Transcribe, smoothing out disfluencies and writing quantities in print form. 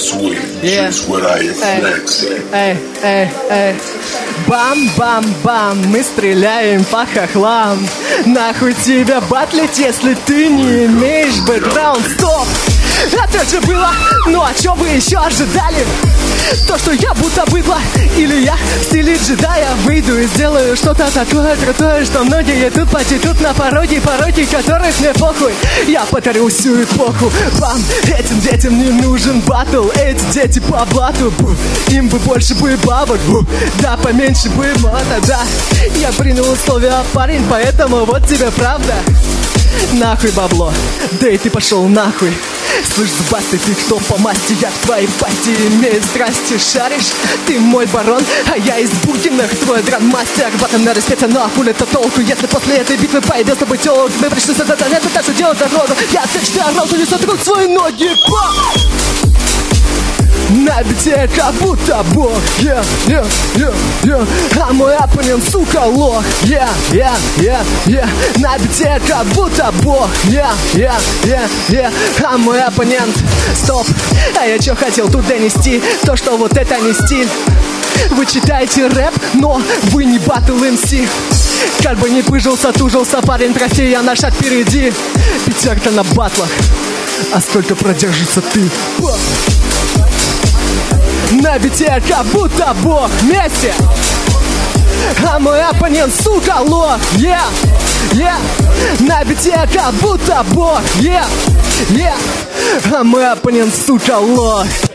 swing, Yeah. just what I flex. Эй. Бам-бам-бам, мы стреляем по хохлам. Нахуй тебя батлить, если ты не имеешь бэкграунд. Стоп! Это же было, ну а чё вы еще ожидали? То, что я будто быдло, или я в стиле джедая выйду и сделаю что-то такое крутое, что многие тут потекут на пороги, которых мне похуй. Я подарю всю эпоху. Вам, этим детям не нужен батл. Эти дети по блату, им бы больше бы бабок, да поменьше бы мата, да. Я принял условия, парень, поэтому вот тебе правда. Нахуй бабло, да и ты пошел нахуй. Слышь, зубастый, ты кто по масти? Я в твоей пасти имею страсти. Шаришь? Ты мой барон, а я из Букиных твой грандмастер. В этом надо спеться, но хули это толку? Если после этой битвы пойдет с тобой телок, тебе пришлось это так, что делать дорогу. Я всегда орал, что не сотрут свои ноги. На бите как будто бог, а мой оппонент, сука, лох, на бите как будто бог, а мой оппонент, стоп, а я чё хотел тут донести, то что вот это не стиль. Вы читаете рэп, но вы не батл МС. Как бы не пыжился, тужился, парень, прости, я на шаг впереди. Пятерка на батлах, а сколько продержится ты? На бите как будто бог, вместе. А мой оппонент, сука, лох, на бите как будто бог, а мой оппонент, сука, лох.